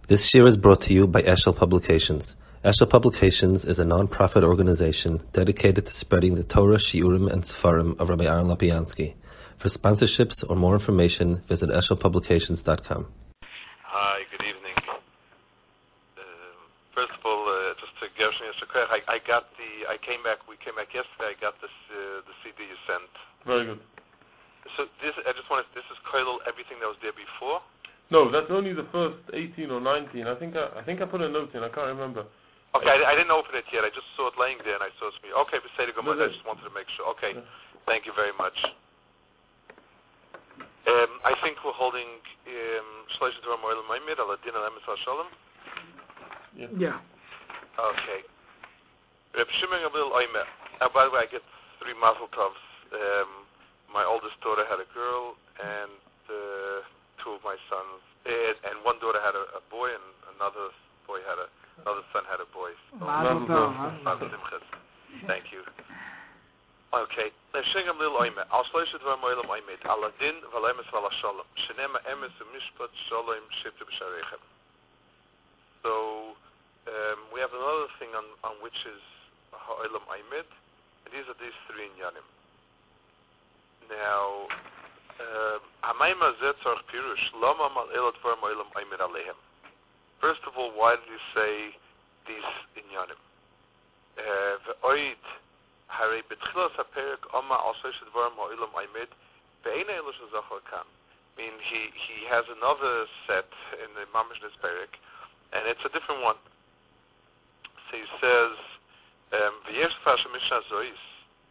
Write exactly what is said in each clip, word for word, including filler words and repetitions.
This year is brought to you by Eshel Publications. Eshel Publications is a non-profit organization dedicated to spreading the Torah, Shiurim, and Sefarim of Rabbi Aaron Lapiansky. For sponsorships or more information, visit eshel publications dot com. Hi, good evening. Uh, first of all, uh, just to Gershon Yeshakar, I, I got the, I came back, we came back yesterday, I got this, uh, the C D you sent. Very good. So this, I just wanted, this is Koilel, everything that was there before? No, that's only the first eighteen or nineteen. I think I, I think I put a note in. I can't remember. Okay, I, I didn't open it yet. I just saw it laying there, and I saw it. Okay, Beseder Gomor. I just wanted to make sure. Okay, yeah. Thank you very much. Um, I think we're holding Shlosh Dvar Mo'elim Ma'imid Ala Din Al Emes HaShalom. Yeah. Okay. Reb Shimon Gamliel Oimer. Now, by the way, I get three mazel tovs. Um, my oldest daughter had a girl, and uh, two of my sons, and one daughter had a, a boy, and another boy had a, another son had a boy. So, Mazel tov. Thank you. Okay. Shengam lil oime. Al shlosh dvar mo'elim oimed. Al adin v'lemes v'al shalom. Shenema emes u'mishpat shalom shivtu b'sharechem. So um, we have another thing on, on which is ha'olam oimed, and these are these three inyanim. Now. First of all, why did you say these inyanim? I mean, he he has another set in the Mamish Nisperik, and it's a different one. So he says, "V'yesh fashem mishnah zois."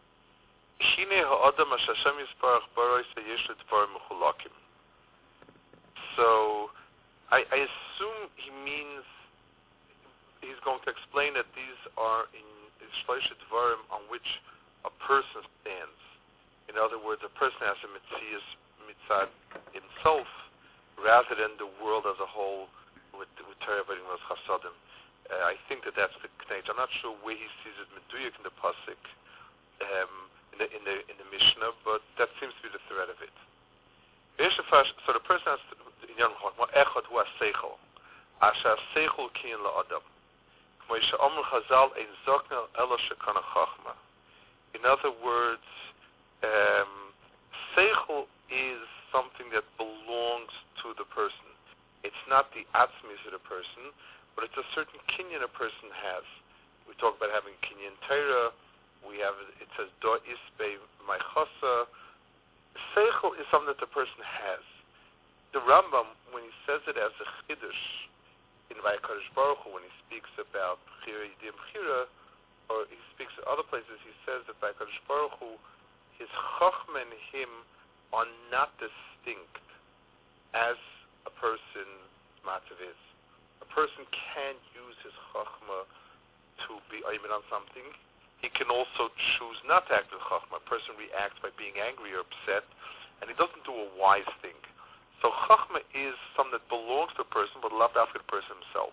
So, I, I assume he means he's going to explain that these are in Shlosh Dvarim on which a person stands. In other words, a person has a mitzias mitzad himself rather than the world as a whole with Torah and Chasadim. Uh, I think that that's the knage. I'm not sure where he sees it meduyik in the pasuk. Um, In the, in the in the Mishnah, but that seems to be the thread of it. So the person has echad hu haseichel, asher haseichel kiyin la'adam. K'mo she'amru Chazal ein zokna ela shekana chachma. In other words, um, seichel is something that belongs to the person. It's not the atzmis of the person, but it's a certain kinyan a person has. We talk about having kinyan Torah. We have, it says, do isbe my chasa. Seichel is something that the person has. The Rambam, when he says it as a chiddush in Vayikadosh Baruch Hu, when he speaks about Bchira Yidim Bchira, or he speaks in other places, he says that Vayikadosh Baruch Hu, his chachma and him are not distinct as a person's matzav is. A person can use his chachma to be aimed on something. He can also choose not to act with chachma. A person reacts by being angry or upset, and he doesn't do a wise thing. So chachma is something that belongs to a person, but not after the person himself.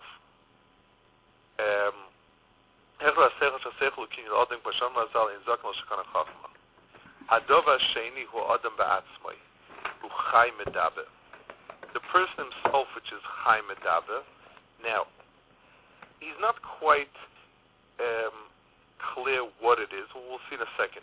The person himself, which is chai medaber. Now, he's not quite um, clear what it is. We'll see in a second.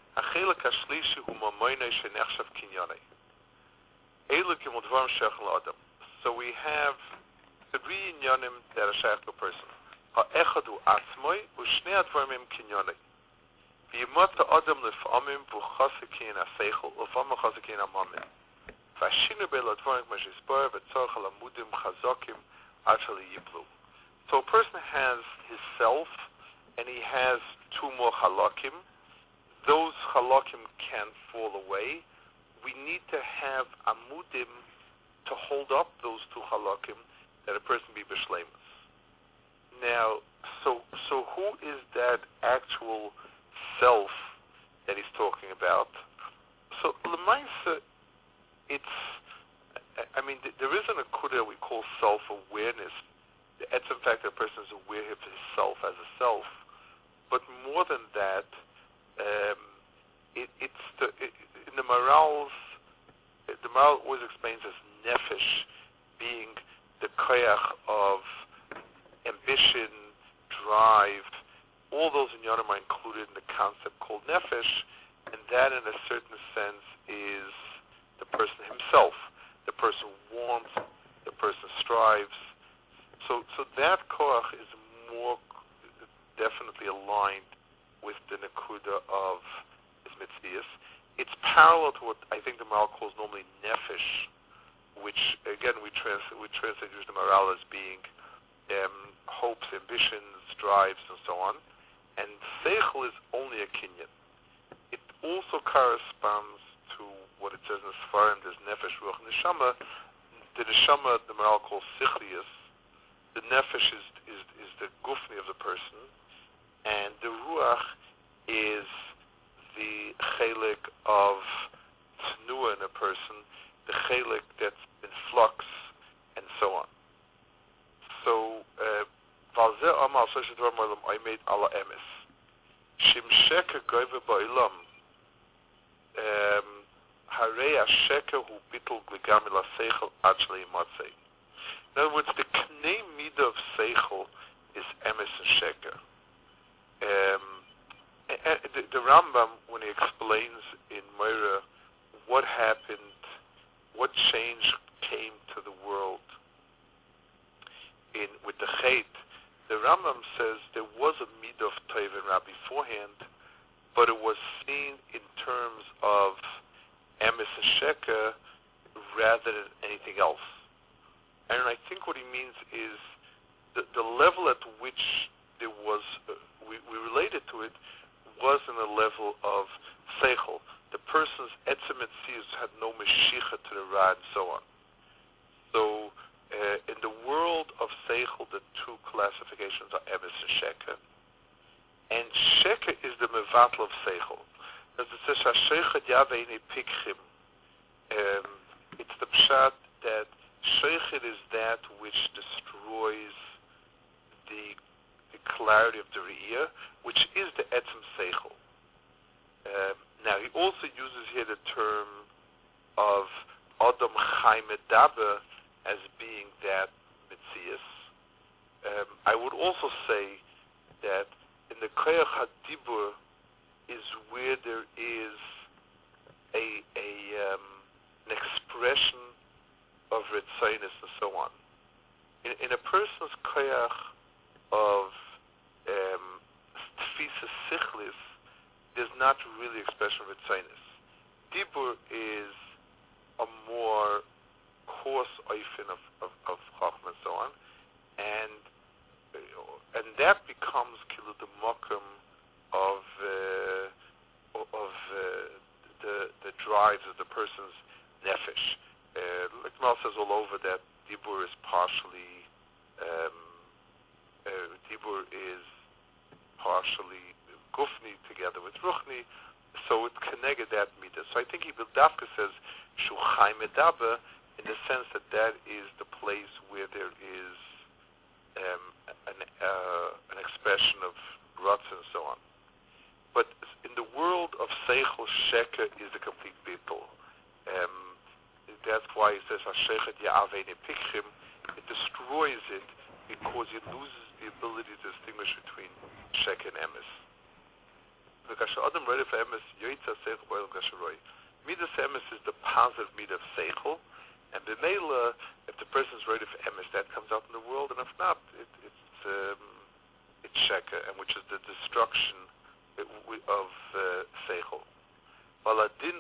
So we have three inyanim that are shaykh to a person. Ha'echad hu atzmoi u'shnei advarim kinyonei. V'yimot ha'adam lef'amim v'chasikein ha'seichel u'famim chasikein ha'mamim. V'ashinu beil advarim k'mashizbar v'tzorach ha'lamudim chazokim ad shali yiplu. So a person has his self, and he has two more halakim. Those halakim can fall away. We need to have amudim to hold up those two halakim, that a person be b'shleimus. Now, so so who is that actual self that he's talking about? So l'maisa, it's, I mean, there is an akudah we call self-awareness. It's in fact that a person is aware of himself as a self. But more than that, um, it, it's the, it, in the morals, the moral always explains as nefesh being the koyach of ambition, drive, all those inyanim are included in the concept called nefesh, and that in a certain sense is the person himself. The person wants, the person strives. So so that koach is more definitely aligned with the nekuda of his mitzias. It's parallel to what I think the Maral calls normally nefesh, which again we trans we translate the Maral as being um, hopes, ambitions, drives, and so on. And seichel is only a kinyan. It also corresponds to what it says in the Sfarim. There's nefesh, ruach, neshama. The neshama the Maral calls sichlius. The nefesh is, is is the gufni of the person, and the ruach is the chelik of tnua in a person, the chelik that's in flux, and so on. So, valze amal soshet dvar mo'elam oimed ala emes. Shim sheker goyve ba'olam, harei ha-sheker hu bittul gligami la-seichel ad shlei yimatzei. In other words, the knei midah of seichel is emes and sheker. Um, the, the Rambam, when he explains in Moira what happened, what change came to the world in with the Chet, the Rambam says there was a midah of Tov and Ra beforehand, but it was seen in terms of emes and sheker rather than anything else. And I think what he means is the, the level at which there was, uh, we, we related to it, was in a level of seichel. The person's etzem etzius had no meshicha to the ra and so on. So uh, in the world of seichel, the two classifications are emes and sheker. And sheker is the mevatel of seichel. As it says, ha-sheichet yaveini pikchim. It's the pshat that sheichet is that which destroys the the clarity of the re'iyah, which is the etzem seichel. Um, now, he also uses here the term of Adam Chai Medaber as being that mitzias. Um, I would also say that in the Koyach HaDibur is where there is a, a um, an expression of Ritzainus and so on. In, in a person's Koyach of um, Tfisa Sichlis, there's not really expression of Ritzainus. Dibur is a more coarse oifin of, of, of Chachma and so on, and and that becomes kilo the mokum of uh, of uh, the the drives of the person's nefesh. Uh, like Mal says all over that Dibur is partially um, uh, Dibur is partially gufni together with ruchni, so it connected that midah. So I think he Dafka says shu chai medaber in the sense that that is the place where there is um, an, uh, an expression of rutz and so on. But in the world of seichel, sheker is a complete bittul. Um, that's why he says ha-sheichet ya'avein pikchim. It destroys it because it loses the ability to distinguish between sheker and emes. Midas emes is the positive midah of seichel, and b'meila, if the person is ready for emes, that comes out in the world, and if not, it, it's um, it's sheker, and which is the destruction of uh, seichel. Din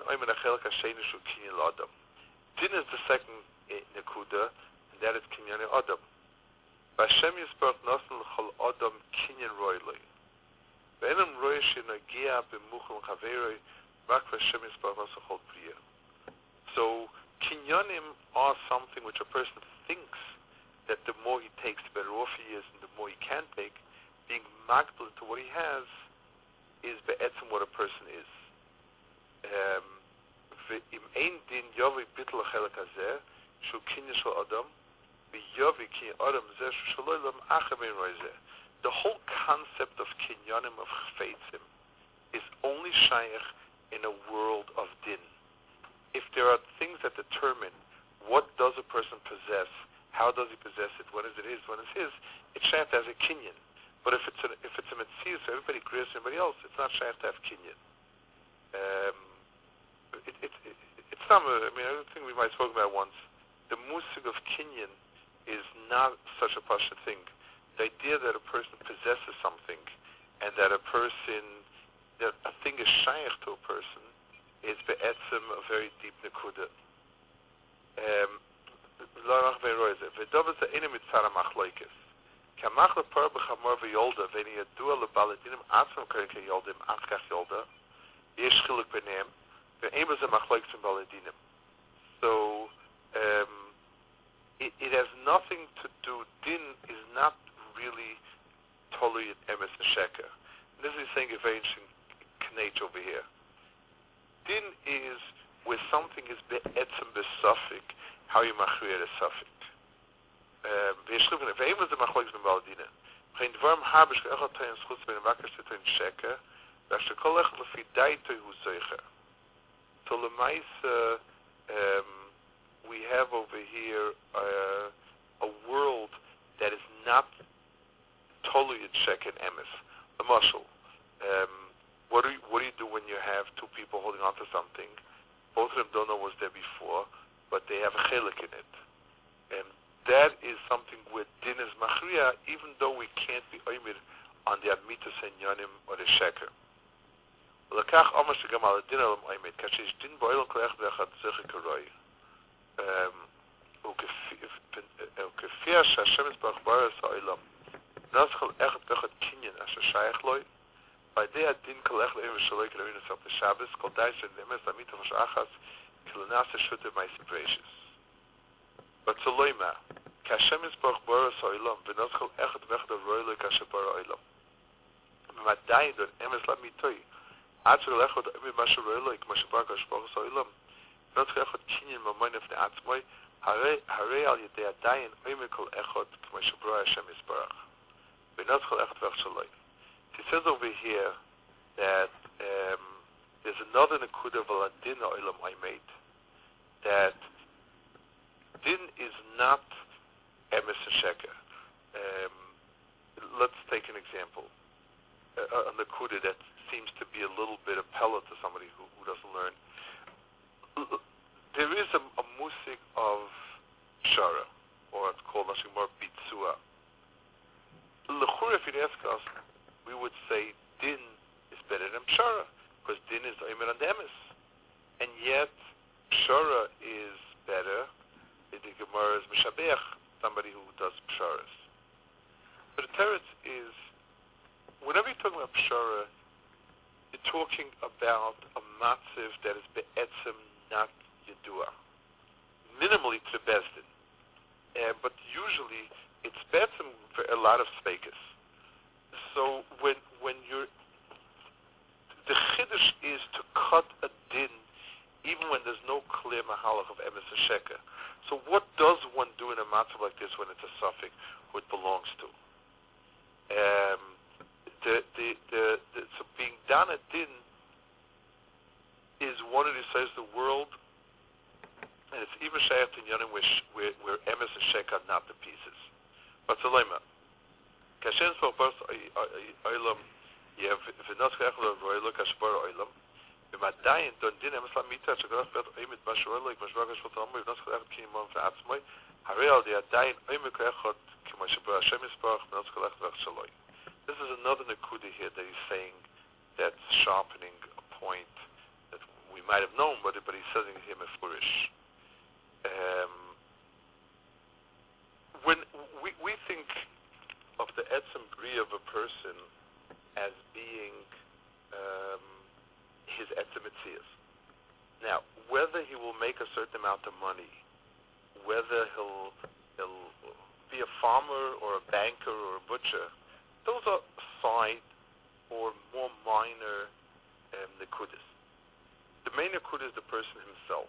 is the second nekuda, and that is kinyan adam. Hashem yisparach nasan l'chol adam kinyan roilei. Ve'enam roy shenagia b'muchel chaverei rak v'Hashem yisparach nasan l'chol priya. So kinyanim are something which a person thinks that the more he takes, the better off he is, and the more he can take. Being magdal to what he has is be'etzem what a person is. Um, ve'im ein din yovi bitl ha'chelek hazeh shu kinyan shel adam v'yovi kinyan adam zeh shu shaloi lam acher mein roi zeh. The whole concept of kinyanim, of chfeitzim, is only shaykh in a world of din. If there are things that determine what does a person possess, How does he possess it? When is it his? When it's his, it's shaykh as a kinyan. But if it's a, if it's a mitzvah, so everybody agrees with everybody else, it's not shaykh to have kinyan. Um, it, it, it, it's not. I mean, I think we might have spoken about it once. The musig of kinyan is not such a pasha thing. The idea that a person possesses something and that a person, that a thing is shaykh to a person, is be'etzem a very deep nekuda. Um, Lorach ve'roize. V'dovaz ha'ina mitzara machloikes. K'amach lepar b'chamor v'yolda v'ni yadua lebaladinim atzmam karen k'yoldim achkach yolda yesh chiluk b'neim v'ein b'zeh machloikes v'baladinim. So, um, it, it has nothing to do, din is not really totally emes and sheker. This is saying a very interesting knate over here. Din is where something is be'etzem b'safik, how you machrier a safik. V'yeshluv v'ein v'zeh machloikes v'baladinim. V'chein dvarim habish k'echot tayin schutz b'in vakar sitoyin sheker v'ashter kol echot lefi daitoi hu zoicher. So l'maisa, um, we have over here uh, a world that is not totally in sheker and emes. The mashal. Um, what do you, what do you do when you have two people holding on to something? Both of them don't know what's there before, but they have a chelik in it. And that is something where din is machriya, even though we can't be oimid on the admitas and yonim or the sheker. L'kach omer shegam al din alam oimid, kashish din boilon kolech v'echad zeche karoi. וכפי שהשם יתברך בארץ העולם נזכל אחד ואחד קניין אשר שייך לו בידי הדין כל אחד לאם ושלוי כלבים נסוף לשבס כל די שנאמס עמית ושאחס כלנעשה שוטה מייסי פרשס בצלוי מה כשהשם יתברך בארץ העולם ונזכל אחד ואחד הרואי לו כאשר ברא העולם ומדי דון אמס למיתוי עד שלא אחד אמי מה שרואי לו כמו שברא כאשר בארץ העולם נזכל אחד קניין ממון לפני עצמוי הרי על ידי עדיין עומק כל אחד כמו שברא השם יתברך ונזכל אחד ואחד שלוי. It says over here that um, there's another nekuda of din olam I made, that din is not emes and sheker. Um, let's take an example. A, a nekuda that seems to be a little bit appellate to somebody who, who doesn't learn. There is a, a musik of shara, or it's called something more bitzua. L'chura, if you'd ask us, we would say din is better than shara, because din is oimer and emes. And yet, shara is better. The Gemara is mishabech, somebody who does psharas. But the teretz is, whenever you're talking about pshara, you're talking about a matziv that is be'etzem not yedua. Minimally to bezdin. Uh, but usually, it's be'etzem for a lot of speakers. So when when you're, the chiddush is to cut a din even when there's no clear mahalach of emes and sheker. So what does one do in a matzav like this when it's a suffix who it belongs to? Um, the, the, the, the, so being done a din is one of the says the world, and it's even shayat in yonim where, where, where emes and sheker are not the pieces. But Salema, Kashen for first oilam, you have v'nos k'echol roilo kashbar oilam. V'madayin don din emes lamita shagaras bet oimid mashuroilo k'mashbar kashbar oilam v'nos k'echol kinimon v'atzmoi harei al di'adayin oimid k'echol k'mashbar Hashem yisparach v'nos k'echol v'chshaloi. This is another nekuda here that he's saying that's sharpening a point that we might have known, but but he's saying here mefurish. Um, when we we think of the etzem bri of a person as being um, his etzem etzias. Now, whether he will make a certain amount of money, whether he'll he'll be a farmer or a banker or a butcher, those are side or more minor um, nekudas. The main nekuda is the person himself.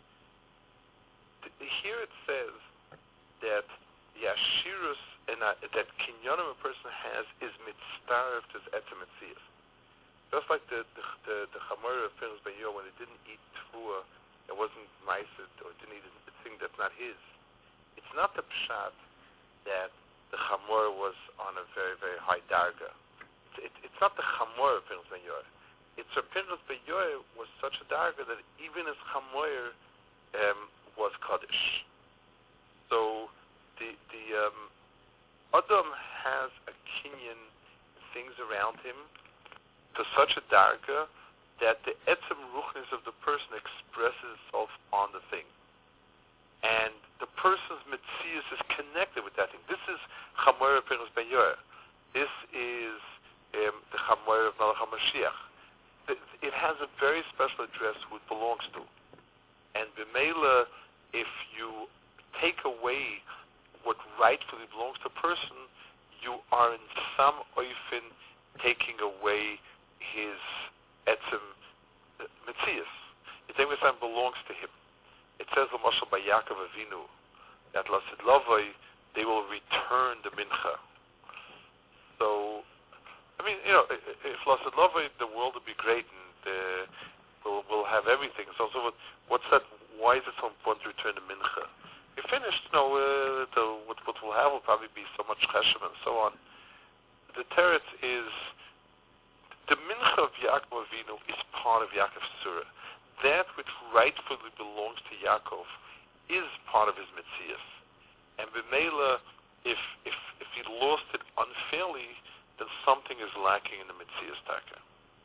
Here it says that yashirus and uh, that kinyanim a person has is mitzvah to his etzem etzias. Just like the the the, the chamor of Pinchas ben Yair when he didn't eat tefua, it wasn't ma'aser or didn't eat a thing that's not his. it's not the pshat that the Chamor was on a very, very high darga. It's, it, it's not the Chamor of Pinchas Ben Yair. It's a Pinchas Ben Yair was such a darga that even his Chamor um, was Kaddish. So the the um, Adam has a kinyan things around him to such a darga that the etzem ruchnis of the person expresses itself on the thing. And the person's metzius is connected with that thing. This is Chamor Pinchas Ben Yair. This is um, the Chamor of Melech HaMashiach. It has a very special address who it belongs to. And b'meila, if you take away what rightfully belongs to a person, you are in some oifin taking away his etzem uh, metzius. It belongs to him. It says, L'mashal by Yaakov Avinu, that Lasid Lavoi, they will return the mincha. So, I mean, you know, if Lasid Lavoi, the world would be great and uh, we'll, we'll have everything. So, so what, what's that? Why is it so important to return the mincha? You're finished, you know, uh, the, what, what we'll have will probably be so much cheshem and so on. The teretz is, the mincha of Yaakov Avinu is part of Yaakov's surah. That which rightfully belongs to Yaakov is part of his metzius. And b'meila, if if if he lost it unfairly, then something is lacking in the metzius taka.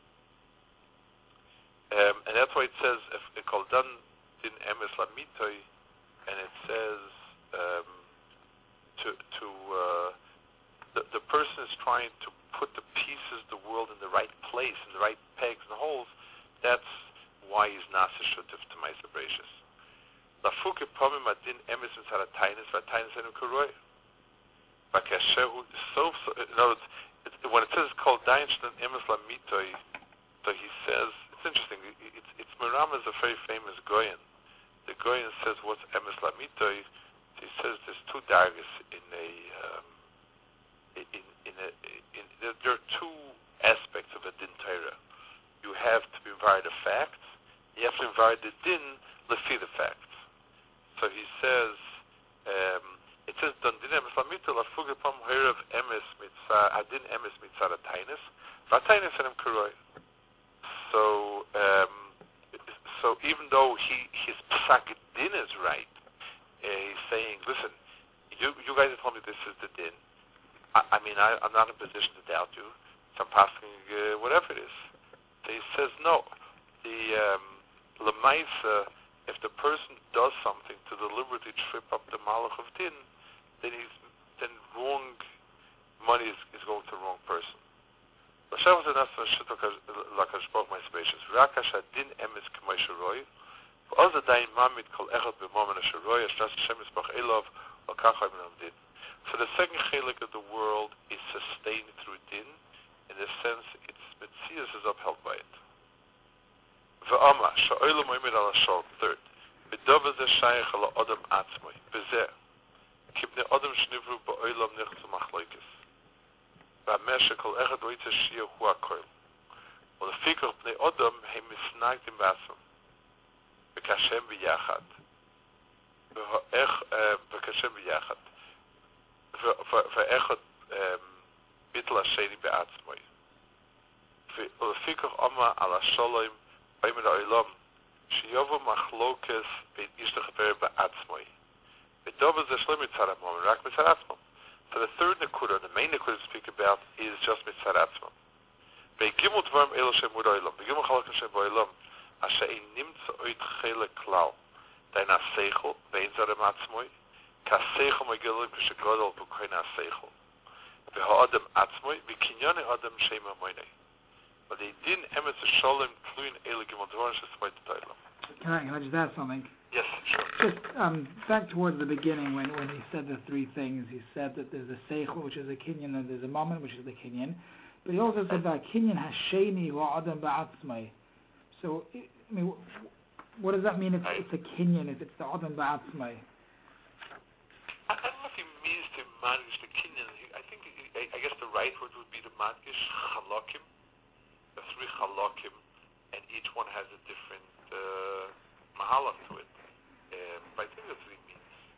Um, and that's why it says, if called dan din emes lamitoi, and it says um, to to uh, the the person is trying to put the pieces of the world in the right place, in the right pegs and holes. That's why he's nasa shutif to Ma'aser Bereishis. Lafuke pomim adin emes mitzad hatainis v'hatainis enu kuroi. V'kashehu so so. In other words, it, when it says called dayin shtan emes lamitoi, so he says it's interesting. It, it's it's Meram is a very famous goyen. The goyen says what's emes lamitoi. He says there's two dargis in a um, in in a in, there are two aspects of a din Torah. You have to be invited the facts. You have to invite the din lefi the facts. So he says, um, it says, "Don din emes lamito lafuge pam herav emes mitzah adin emes mitzah atainis v'atainis enem kuroi." So, um, so even though he his psak din is right, uh, he's saying, "Listen, you you guys have told me this is the din. I, I mean, I, I'm not in a position to doubt you. So I'm passing uh, whatever it is." So he says, "No, the." Um, Lemaisa, if the person does something to deliberately trip up the malach of din, then he's then wrong money is, is going to the wrong person. L'shav zenas v'shut l'kashbok my spacious. Rakash adin emes k'may shiroi. V'oz adayin mamid kol echad b'momen shiroi. Ashnas Hashem yisbach elov l'kachay min din. So the second chelik of the world is sustained through din. In the sense, its metzius is upheld by it. V'ama, sha'olam oimid ala shol, third, b'dova ze shayach ala odom atzmoi, b'zeh, kibne odom shnivru ba'olam nichzu machloikis, v'amesha kol echad oitza shia hu ha'koil, v'lefikach b'nei odom hem misnagdim b'atzmom, v'kashem b'yachad, v'kashem b'yachad, v'echad bitla sheni b'atzmoi, v'lefikach oma ala sholom, So the third nekuda, the main nekuda to speak about, is just mitzad atzmon. Be'gimul dvarim elo shemur oilam, be'gimul chalak Hashem b'oilam, asher ein nimtza oit chelek klal, dein aseichel, ve'ein zarem atzmoi, ka'aseichel megilim k'shegodol b'koin aseichel, ve'ha'adam atzmoi, v'kinyone adam shema moinei. But they didn't emet the shalom tluin elegim on dvarim shesmoit t'oilam. Can I, can I just add something? Yes, sure. Just um, back towards the beginning when, when he said the three things. He said that there's a seichel, which is a kinyan, and there's a moment, which is the kinyan. But he also said that kinyan hasheni wa'adam ba'atzmai. So, I mean, what does that mean if it's a kinyan, if it's the adam ba'atzmai? I don't know if he means to manage the kinyan. I think, I, I guess the right word would be the madgish chalakim, the three chalakim, and each one has a different uh, mahalach to it. Um, but I think that's what he means.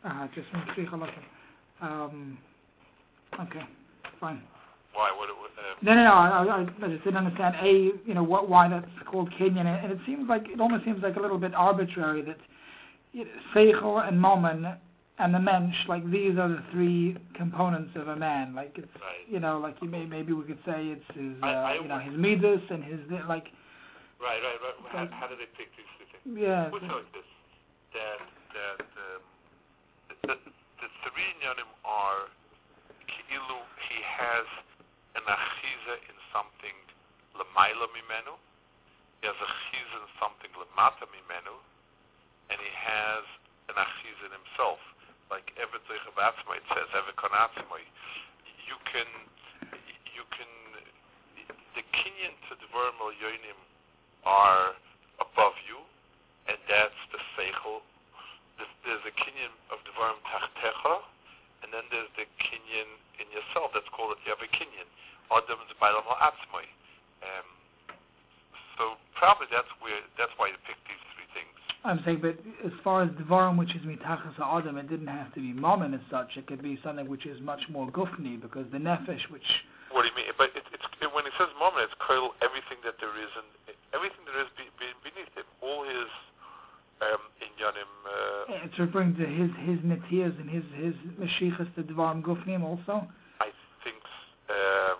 Uh, just from Kricha Um Okay, fine. Why? What? what uh, No, no, no. I, I, I just didn't understand. A, you know, what, why that's called Kinyan, and it seems like it almost seems like a little bit arbitrary that you know, Seichel and Momen and the Mensch, like these are the three components of a man. Like it's, right. you know, like you may maybe we could say it's his, uh, I, I you know, would, his midas and his like. Right, right, right. How, Like, how do they pick these two things? Yeah. Put it like this: that that um, the, the, the three inyanim are ki'ilu he has an achiza in something lemaila mimenu, he has a chiza in something lemata mimenu, and he has an achiza in himself. Like Evet Zeichabatzma, it says Evet Konatzma. You can, you can, the kinyan to Dvarim al Yonim are above you, and that's the seichel. There's a kinyan of Dvarim Tachtecha, and then there's the kinyan in yourself. That's called that you have a kinyan. Adam is Bailam Ha'atzmai. Um So probably that's where that's why you picked these three things. I'm saying, but as far as Dvarim, which is mitachas ha'adam, it didn't have to be Momen as such. It could be something which is much more gufni, because the nefesh, which. What do you mean? But it, it's it, when it says Momen, it's koil everything that there is, and everything there is be, be, beneath him. All his um, inyanim. Uh, It's referring to his his netiyas and his his meshichas to Dvarim gufnim also. I think. Um,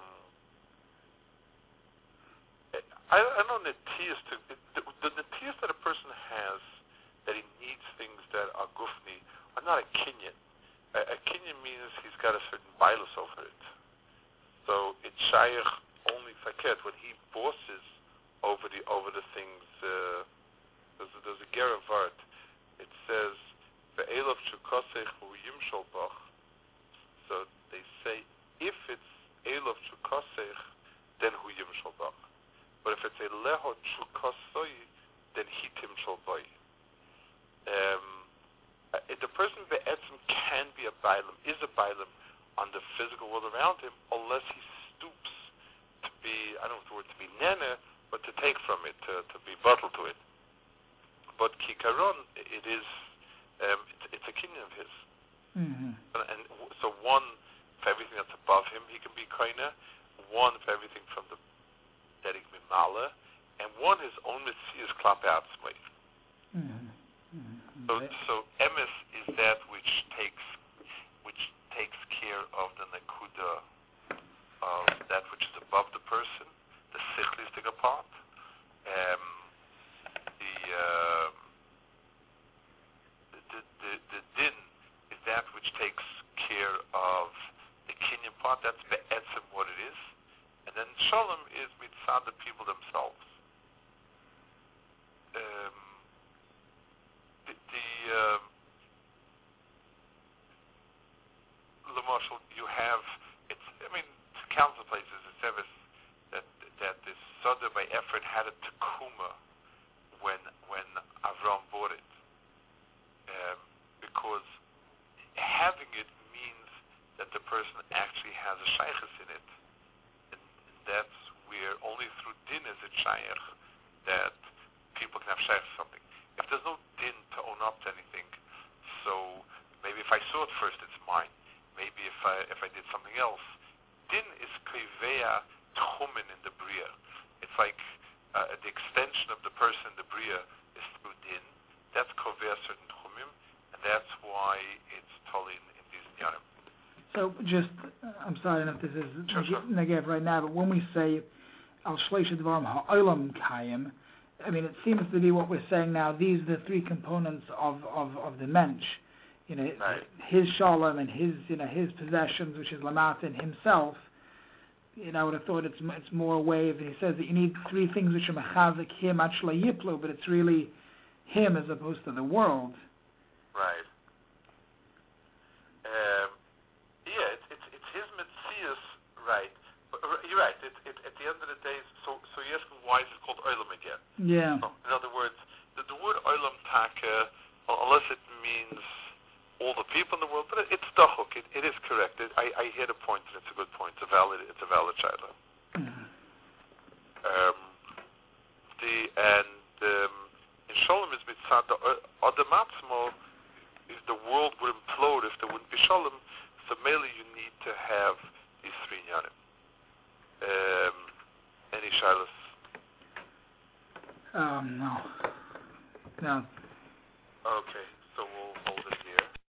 I, I know netiyas to the, the netiyas that a person has, that he needs things that are gufni, are not a kinyan. A, a kinyan means he's got a certain bailus over it. So it's shaykh only faket when he bosses over the over the things. Uh, there's, a, there's a geravart. It says ve'elav shukosech hu yimshol bach. So they say if it's elav shukosech, then hu yimshol bach. But if it's a lehot shukosoi, then he timshol boy. Um, if the person be'etzim can be a bailam, is a bailam on the physical world around him, unless he stoops to be, I don't know if the word to be nene, but to take from it, to, to be bottled to it. But kikaron, it is, um, it's, it's a kinyan of his. Mm-hmm. And, and so one, for everything that's above him, he can be koina. One, for everything from the Derek Mimala, and one his own mitzvah is klap atzmai. Mm-hmm. Mm-hmm. So, so emes is that which takes, which takes care of the nekuda of that which is above the person, the sichlistic part. Um, the, uh, the, the the din is that which takes care of the kinyan part. That's be'etzim what it is. And then Shalom is mitzad the people themselves. Um, the the um, L'Marshal, you have, it's, I mean, to count the places, it's ever that that this Soda by effort had a tekuma when when Avram bought it, um, because having it means that the person actually has a shaykhus in it. That's where only through din is it shaykh that people can have shaykh to something. If there's no din to own up to anything, so maybe if I saw it first, it's mine. Maybe if I if I did something else, din is kriveya tchumen in the bria. It's like uh, the extension of the person in the bria is through din. That's kriveya certain tchumim, and that's why it's totally in, in these inyanim. So just, I'm sorry if this is sure, sure. negative right now, but when we say al shleisha dvarim ha'olam kayim, I mean, it seems to be what we're saying now. These are the three components of, of, of the mensch. You know, right. His shalom and his, you know, his possessions, which is lamat in himself. You know, I would have thought it's it's more a way of, he says that you need three things which are mechazik him actually yiplu, but it's really him as opposed to the world. Right. Um. Yeah, it's it's, it's his metzius, right? But, uh, you're right. It, it, at the end of the day, so so you ask me why is it called olam again? Yeah. So, in other words, the, the word olam taka, unless it means all the people in the world, but it, it's dachuk. It, it is correct. It, I I hear the point, and it's a good point. It's a valid it's a valid shaila. Mm-hmm. Um. The and um, in Sholem is mitzad the Adam atzmo, the world would implode, if there wouldn't be shalom, so mainly you need to have these three inyanim. Um, any shilas? Um, no. No. Okay, so we'll